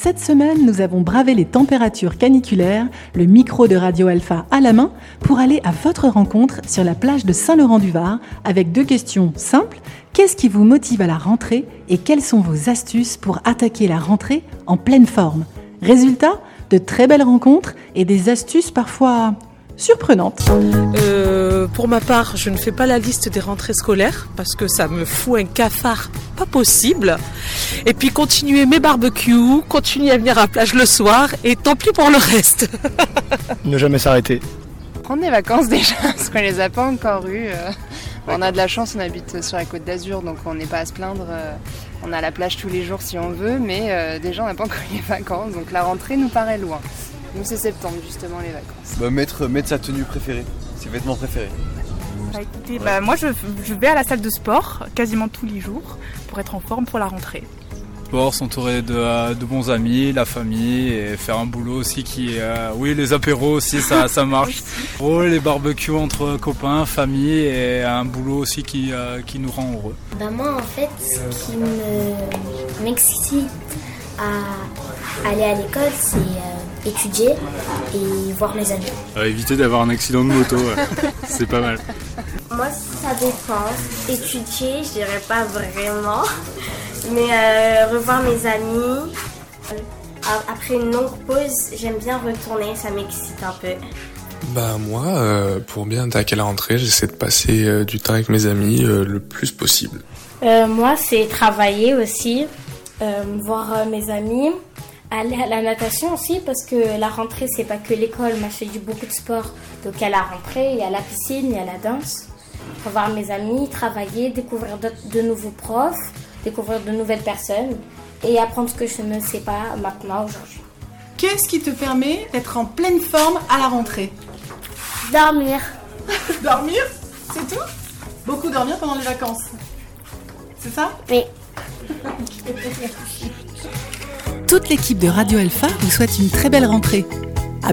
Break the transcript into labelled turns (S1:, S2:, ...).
S1: cette semaine, nous avons bravé les températures caniculaires, le micro de Radio Alpha à la main, pour aller à votre rencontre sur la plage de Saint-Laurent-du-Var avec 2 questions simples. Qu'est-ce qui vous motive à la rentrée et quelles sont vos astuces pour attaquer la rentrée en pleine forme ? Résultat, de très belles rencontres et des astuces parfois surprenantes.
S2: Pour ma part, je ne fais pas la liste des rentrées scolaires parce que ça me fout un cafard pas possible. Et puis continuer mes barbecues, continuer à venir à la plage le soir et tant pis pour le reste.
S3: Ne jamais s'arrêter.
S4: Prendre des vacances déjà, parce qu'on les a pas encore eues. On a de la chance, on habite sur la Côte d'Azur, donc on n'est pas à se plaindre. On a la plage tous les jours si on veut, mais déjà on n'a pas encore eu les vacances, donc la rentrée nous paraît loin. Nous c'est septembre justement les vacances.
S5: Mettre sa tenue préférée, ses vêtements préférés.
S6: Écoutez, moi je vais à la salle de sport quasiment tous les jours pour être en forme pour la rentrée.
S7: Sport, s'entourer de bons amis, la famille et faire un boulot aussi qui oui, les apéros aussi ça marche. Les barbecues entre copains, famille et un boulot aussi qui nous rend heureux.
S8: Moi en fait ce qui m'excite à aller à l'école c'est étudier et voir mes amis.
S7: Éviter d'avoir un accident de moto, c'est pas mal.
S8: Moi ça dépend. Étudier je dirais pas vraiment. Mais revoir mes amis, après une longue pause, j'aime bien retourner, ça m'excite un peu.
S9: Moi, pour bien attaquer la rentrée, j'essaie de passer du temps avec mes amis le plus possible.
S8: Moi, c'est travailler aussi, voir mes amis, aller à la natation aussi, parce que la rentrée, c'est pas que l'école, moi je fais beaucoup de sport. Donc à la rentrée, il y a la piscine, il y a la danse. Revoir mes amis, travailler, découvrir de nouveaux profs, découvrir de nouvelles personnes et apprendre ce que je ne sais pas maintenant, aujourd'hui.
S1: Qu'est-ce qui te permet d'être en pleine forme à la rentrée ?
S8: Dormir.
S1: Dormir ? C'est tout ? Beaucoup dormir pendant les vacances. C'est ça ?
S8: Oui.
S1: Toute l'équipe de Radio Alpha vous souhaite une très belle rentrée. À bientôt !